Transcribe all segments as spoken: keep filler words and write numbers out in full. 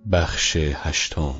بخش هشتم.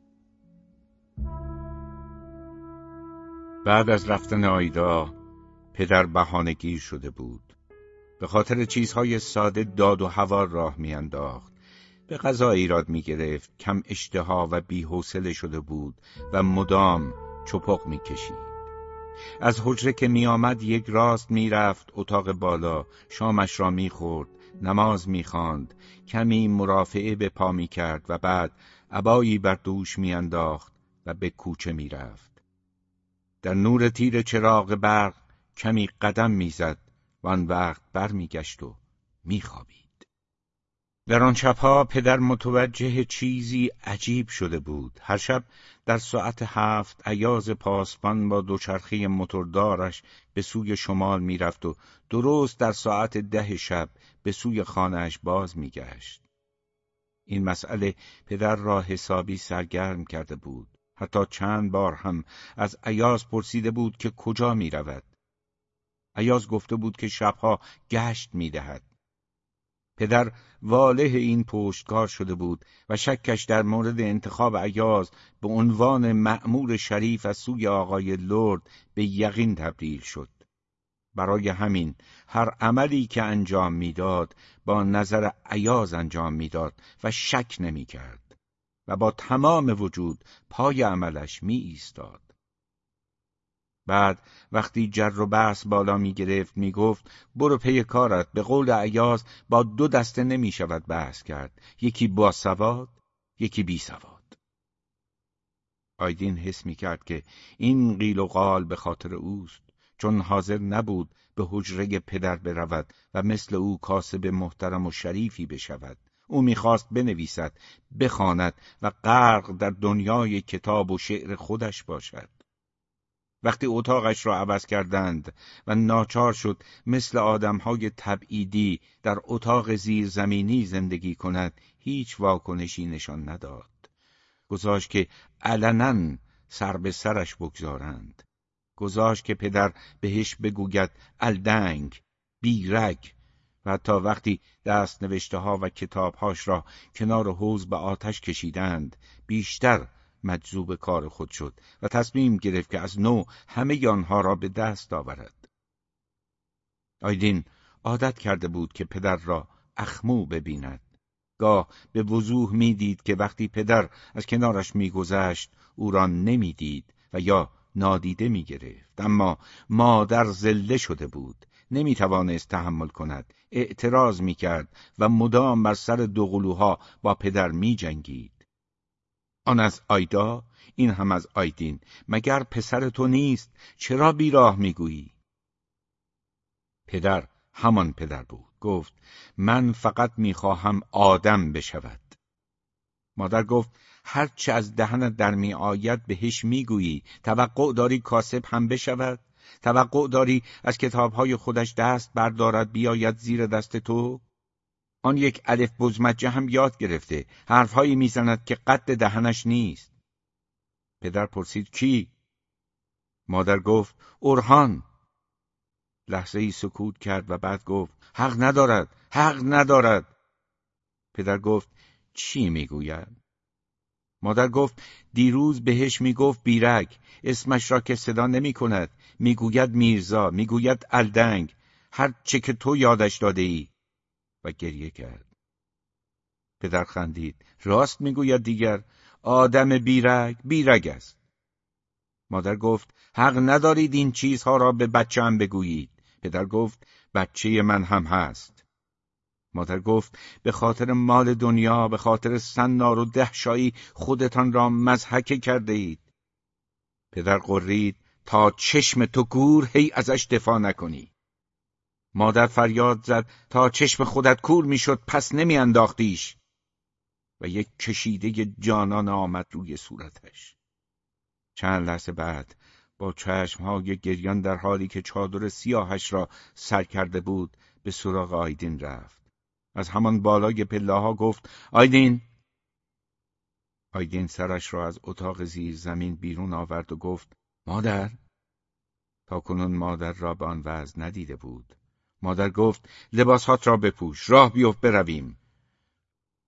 بعد از رفتن آیدا پدر بهانه‌گیر شده بود. به خاطر چیزهای ساده داد و هوار راه میانداخت. به غذا ایراد میگرفت، کم اشتها و بی‌حوصله شده بود و مدام چپق میکشید. از حجره که میآمد یک راست میرفت اتاق بالا، شامش را میخورد، نماز میخواند، کمی مرافعه به پا میکرد و بعد عبایی بر دوش میانداخت و به کوچه میرفت. در نور تیر چراغ برق کمی قدم میزد و آن وقت بر میگشت و میخوابید. در آن شبها پدر متوجه چیزی عجیب شده بود. هر شب در ساعت هفت ایاز پاسبان با دوچرخه موتوردارش به سوی شمال میرفت و درست در ساعت ده شب به سوی خانه‌اش باز میگشت. این مسئله پدر را حسابی سرگرم کرده بود. حتی چند بار هم از ایاز پرسیده بود که کجا می رود. ایاز گفته بود که شبها گشت می دهد. پدر واله این پشتکار شده بود و شکش در مورد انتخاب ایاز به عنوان مأمور شریف از سوی آقای لرد به یقین تبدیل شد. برای همین هر عملی که انجام میداد با نظر ایاز انجام میداد و شک نمی کرد و با تمام وجود پای عملش می ایستاد. بعد وقتی جر و بحث بالا می گرفت می گفت برو پی کارت. به قول ایاز با دو دسته نمی شود بحث کرد، یکی با سواد، یکی بی سواد. آیدین حس می کرد که این قیل و قال به خاطر اوست، چون حاضر نبود به حجره پدر برود و مثل او کاسب محترم و شریفی بشود. او میخواست بنویسد، بخواند و غرق در دنیای کتاب و شعر خودش باشد. وقتی اتاقش را عوض کردند و ناچار شد مثل آدمهای تبعیدی در اتاق زیرزمینی زندگی کند، هیچ واکنشی نشان نداد. گذاشت که علناً سر به سرش بگذارند. گذاشت که پدر بهش بگوید الدنگ، بیرگ، و حتی وقتی دست نوشته ها و کتابهاش را کنار حوض به آتش کشیدند، بیشتر مجذوب کار خود شد و تصمیم گرفت که از نو همه آنها را به دست آورد. آیدین عادت کرده بود که پدر را اخمو ببیند. گاه به وضوح میدید که وقتی پدر از کنارش میگذشت او را نمیدید و یا نادیده میگرفت. اما مادر زله شده بود، نمیتوانست تحمل کند، اعتراض میکرد و مدام بر سر دوقلوها با پدر میجنگید. آن از آیدا، این هم از آیدین. مگر پسر تو نیست؟ چرا بیراه میگویی؟ پدر همان پدر بود. گفت من فقط میخواهم آدم بشود. مادر گفت هرچه از دهنت در می آید بهش میگویی. توقع داری کاسب هم بشود؟ توقع داری از کتابهای خودش دست بردارد بیاید زیر دست تو؟ آن یک الف بزمجه هم یاد گرفته، حرفهایی میزند که قد دهنش نیست. پدر پرسید کی؟ مادر گفت اورهان. لحظه ای سکوت کرد و بعد گفت حق ندارد، حق ندارد. پدر گفت چی میگوید؟ مادر گفت دیروز بهش میگفت بیرگ، اسمش را که صدا نمی کند، میگوید میرزا، میگوید الدنگ، هر چه که تو یادش داده ای. و گریه کرد. پدر خندید. راست میگوید دیگر، آدم بیرگ بیرگ است. مادر گفت حق ندارید این چیزها را به بچه هم بگویید. پدر گفت بچه من هم هست. مادر گفت به خاطر مال دنیا، به خاطر سنار و دهشایی خودتان را مضحک کرده اید. پدر غرید تا چشم تو کور هی ازش دفاع نکنی. مادر فریاد زد تا چشم خودت کور میشد پس نمی انداختیش. و یک کشیده جانان آمد روی صورتش. چند لحظه بعد با چشمهای گریان در حالی که چادر سیاهش را سر کرده بود به سراغ آیدین رفت. از همان بالای پله‌ها گفت آیدین. آیدین سرش را از اتاق زیر زمین بیرون آورد و گفت مادر. تاکنون مادر را به آن وضع ندیده بود. مادر گفت لباسهات را بپوش، راه بیفت برویم.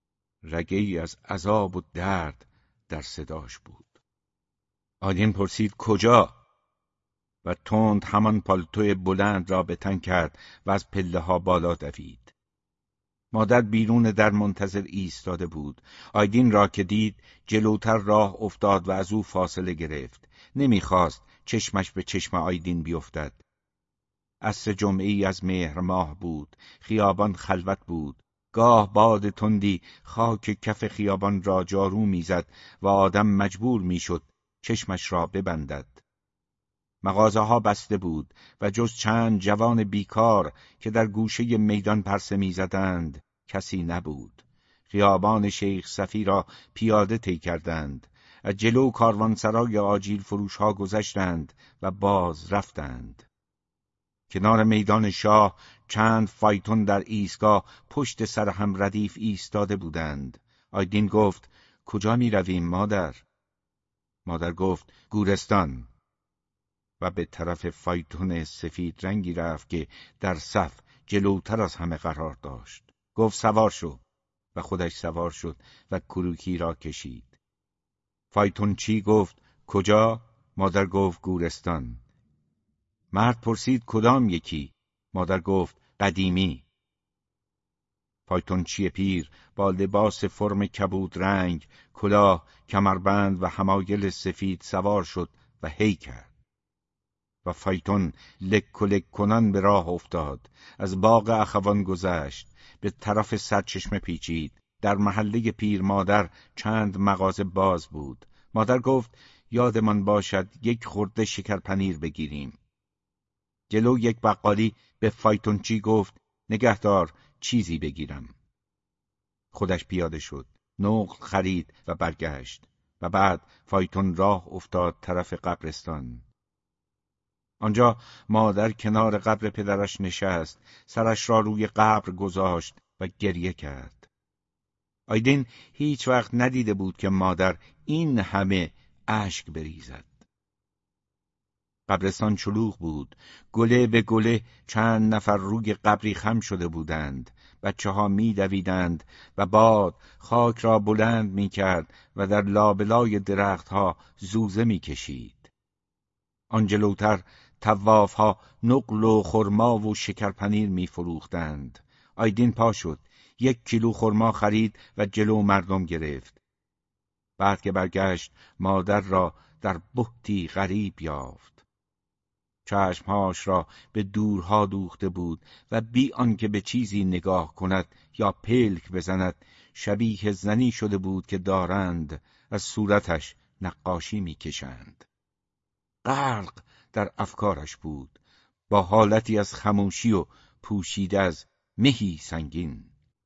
رگه‌ای از عذاب و درد در صداش بود. آیدین پرسید کجا؟ و تند همان پالتوی بلند را به تن کرد و از پله ها بالا دوید. مادر بیرون در منتظر ایستاده بود. آیدین را که دید جلوتر راه افتاد و از او فاصله گرفت. نمیخواست چشمش به چشم آیدین بیفتد. عصر جمعه‌ای از مهر ماه بود. خیابان خلوت بود. گاه باد تندی خاک کف خیابان را جارو میزد و آدم مجبور میشد چشمش را ببندد. مغازه ها بسته بود و جز چند جوان بیکار که در گوشه میدان پرسه میزدند کسی نبود. خیابان شیخ صفی را پیاده طی کردند. از جلو کاروانسرای آجیل فروش ها گذشتند و باز رفتند. کنار میدان شاه چند فایتون در ایستگاه پشت سر هم ردیف ایستاده بودند. آیدین گفت کجا می رویم مادر؟ مادر گفت گورستان و به طرف فایتون سفید رنگی رفت که در صف جلوتر از همه قرار داشت. گفت سوار شو و خودش سوار شد و کروکی را کشید. فایتون چی گفت کجا؟ مادر گفت گورستان. مرد پرسید کدام یکی؟ مادر گفت قدیمی. فایتونچی پیر با لباس فرم کبود رنگ، کلاه، کمربند و حمایل سفید سوار شد و هی کرد. و فایتون لک و لک کنان به راه افتاد. از باغ اخوان گذشت. به طرف سرچشمه پیچید. در محله پیر مادر چند مغازه باز بود. مادر گفت یادمان باشد یک خورده شکر پنیر بگیریم. جلو یک بقالی به فایتونچی گفت نگهدار چیزی بگیرم. خودش پیاده شد. نقل خرید و برگشت و بعد فایتون راه افتاد طرف قبرستان. آنجا مادر کنار قبر پدرش نشست، سرش را روی قبر گذاشت و گریه کرد. آیدین هیچ وقت ندیده بود که مادر این همه اشک بریزد. قبرستان شلوغ بود. گله به گله چند نفر روی قبری خم شده بودند. بچه ها می دویدند و باد خاک را بلند می کرد و در لابلای درخت ها زوزه می کشید. آنجلوتر طواف ها نقل و خرما و شکرپنیر می فروختند. آیدین پا شد. یک کیلو خرما خرید و جلو مردم گرفت. بعد که برگشت مادر را در بهتی غریب یافت. چشمهاش را به دورها دوخته بود و بی آنکه به چیزی نگاه کند یا پلک بزند شبیه زنی شده بود که دارند از صورتش نقاشی میکشند. غرق در افکارش بود با حالتی از خموشی و پوشیده از مهی سنگین.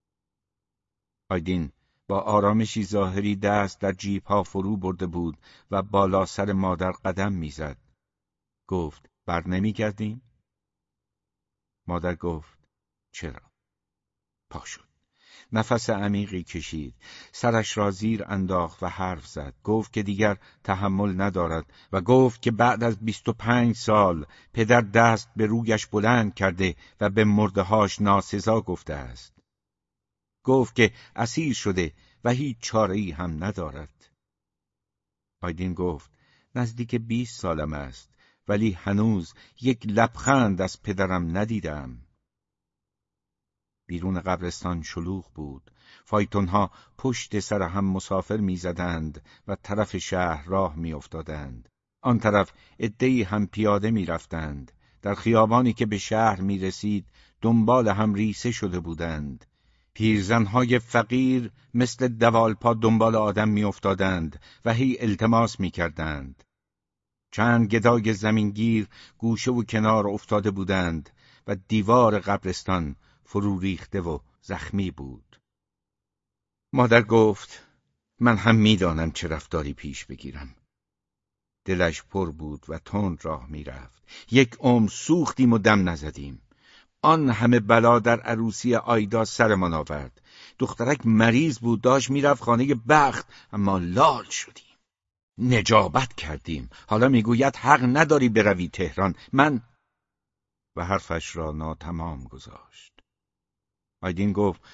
آیدین با آرامشی ظاهری دست در جیبها فرو برده بود و بالا سر مادر قدم میزد. گفت بر نمی گردیم؟ مادر گفت چرا؟ پا شد. نفس عمیقی کشید. سرش را زیر انداخت و حرف زد. گفت که دیگر تحمل ندارد و گفت که بعد از بیست و پنج سال پدر دست به رویش بلند کرده و به مردهاش ناسزا گفته است. گفت که اسیر شده و هیچ چاره‌ای هم ندارد. آیدین گفت نزدیک بیست سالم است ولی هنوز یک لبخند از پدرم ندیدم. بیرون قبرستان شلوغ بود. فایتونها پشت سر هم مسافر می‌زدند و طرف شهر راه می‌افتادند. آن طرف عده‌ای هم پیاده می‌رفتند. در خیابانی که به شهر می‌رسید دنبال هم ریسه شده بودند. پیرزن‌های فقیر مثل دوالپا دنبال آدم می‌افتادند و هی التماس می‌کردند. چند گدای زمینگیر گوشه و کنار افتاده بودند و دیوار قبرستان فرو ریخته و زخمی بود. مادر گفت من هم میدانم چه رفتاری پیش بگیرم. دلش پر بود و تند راه میرفت. یک عمر سوختیم و دم نزدیم. آن همه بلا در عروسی آیدا سرمان آورد. دخترک مریض بود، داشت میرفت خانه بخت، اما لال شدیم. نجابت کردیم. حالا میگوید حق نداری بروی تهران. من و حرفش را ناتمام گذاشت. آیدین گفت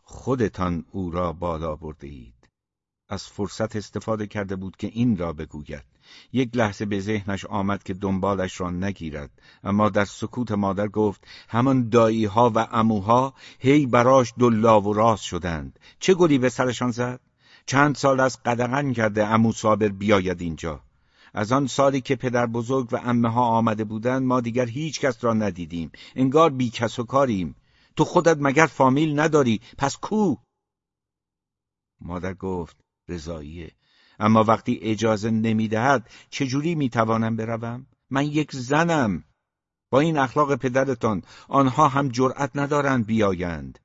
خودتان او را بالا برده اید. از فرصت استفاده کرده بود که این را بگوید. یک لحظه به ذهنش آمد که دنبالش را نگیرد، اما در سکوت مادر گفت همان دایی ها و عموها هی براش دلا و راست شدند. چه گلی به سرشان زد؟ چند سال از قدغن کرده عمو صابر بیاید اینجا. از آن سالی که پدر بزرگ و عمه ها آمده بودند ما دیگر هیچ کس را ندیدیم. انگار بی کس و کاریم. تو خودت مگر فامیل نداری؟ پس کو؟ مادر گفت رضاییه. اما وقتی اجازه نمیدهد چجوری میتوانم بروم؟ من یک زنم. با این اخلاق پدرتان آنها هم جرأت ندارند بیایند.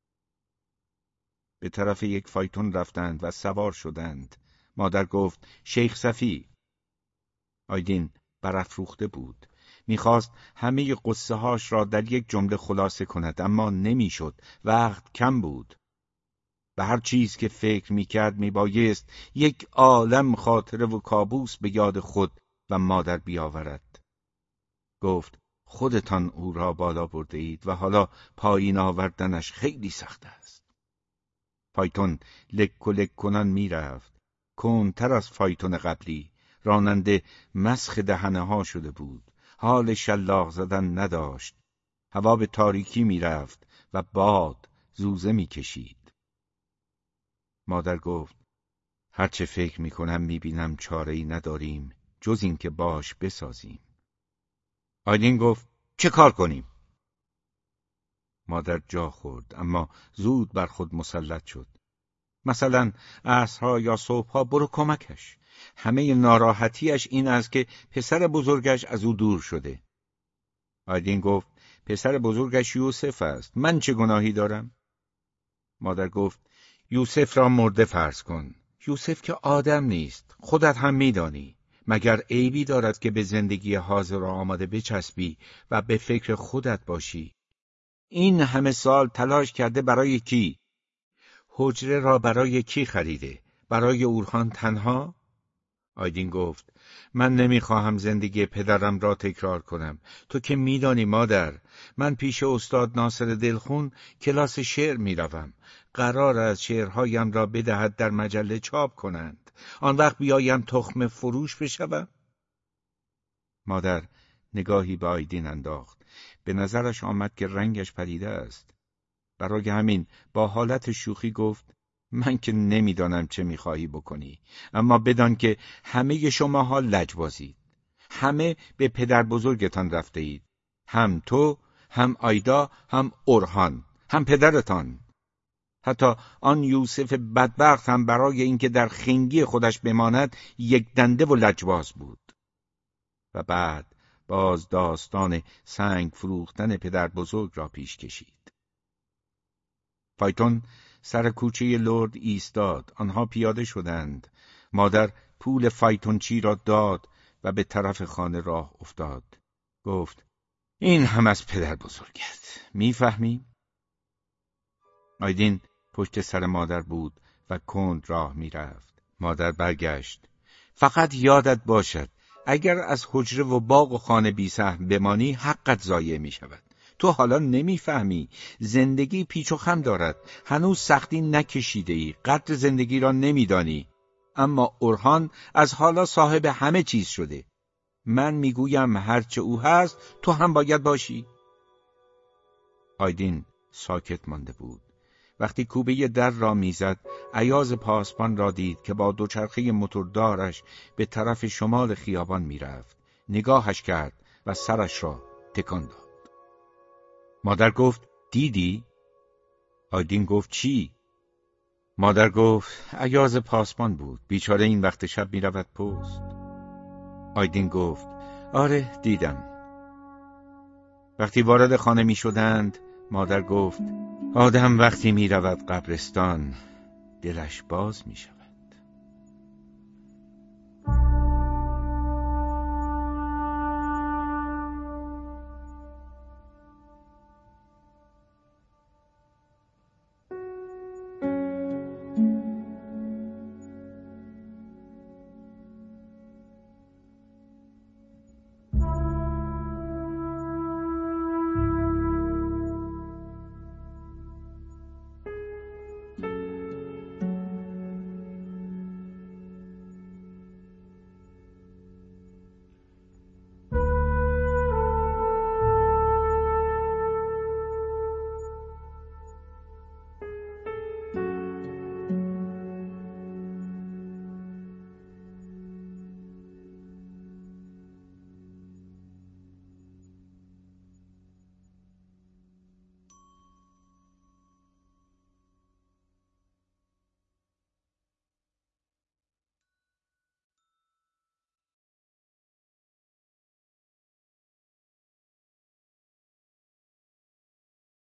به طرف یک فایتون رفتند و سوار شدند. مادر گفت شیخ صفی. آیدین برافروخته بود. میخواست همه قصه هاش را در یک جمله خلاصه کند، اما نمیشد. وقت کم بود. به هر چیز که فکر میکرد میبایست یک عالم خاطره و کابوس به یاد خود و مادر بیاورد. گفت خودتان او را بالا برده اید و حالا پایین آوردنش خیلی سخت است. فایتون لک و لک کنان میرفت. کندتر از فایتون قبلی. راننده مسخ دهنه ها شده بود. حال شلاق زدن نداشت. هوا به تاریکی میرفت و باد زوزه میکشید. مادر گفت هرچه فکر میکنم میبینم چاره‌ای نداریم جز این که باش بسازیم. آیدین گفت چه کار کنیم؟ مادر جا خورد، اما زود بر خود مسلط شد. مثلا عصرها یا صبحها برو کمکش. همه ناراحتیش این است که پسر بزرگش از او دور شده. آیدین گفت پسر بزرگش یوسف است. من چه گناهی دارم؟ مادر گفت یوسف را مرده فرض کن. یوسف که آدم نیست. خودت هم میدانی. مگر عیبی دارد که به زندگی حاضر و آماده بچسبی و به فکر خودت باشی؟ این همه سال تلاش کرده برای کی؟ حجره را برای کی خریده؟ برای اورهان تنها؟ آیدین گفت من نمیخواهم زندگی پدرم را تکرار کنم. تو که میدانی مادر، من پیش استاد ناصر دلخون کلاس شعر میروم. قرار است شعرهایم را بدهد در مجله چاپ کنند. آن وقت بیایم تخم فروش بشوم؟ مادر نگاهی به آیدین انداخت. به نظرش آمد که رنگش پریده است. برای همین با حالت شوخی گفت من که نمیدانم چه میخواهی بکنی، اما بدان که همه شماها لجبازید. همه به پدر بزرگتان رفته اید. هم تو، هم آیدا، هم اورهان، هم پدرتان. حتی آن یوسف بدبخت هم برای اینکه در خنگی خودش بماند یک دنده و لجباز بود. و بعد باز داستان سنگ فروختن پدر بزرگ را پیش کشید. فایتون سر کوچه لرد ایستاد. آنها پیاده شدند. مادر پول فایتونچی را داد و به طرف خانه راه افتاد. گفت این هم از پدر بزرگت. میفهمی؟ آیدین پشت سر مادر بود و کند راه میرفت. مادر برگشت. فقط یادت باشد اگر از حجره و باغ و خانه بی سهم بمانی حقت ضایع می شود. تو حالا نمیفهمی. زندگی پیچ و خم دارد. هنوز سختی نکشیده ای. قدر زندگی را نمیدانی. اما اورهان از حالا صاحب همه چیز شده. من میگویم هرچه او هست تو هم باید باشی. آیدین ساکت مانده بود. وقتی کوبه در را میزد، ایاز پاسبان را دید که با دوچرخه موتوردارش به طرف شمال خیابان میرفت. نگاهش کرد و سرش را تکان داد. مادر گفت دیدی؟ آیدین گفت چی؟ مادر گفت ایاز پاسبان بود. بیچاره این وقت شب میرود پست. آیدین گفت آره دیدم. وقتی وارد خانه می شدند مادر گفت آدم وقتی می رود قبرستان دلش باز می شود.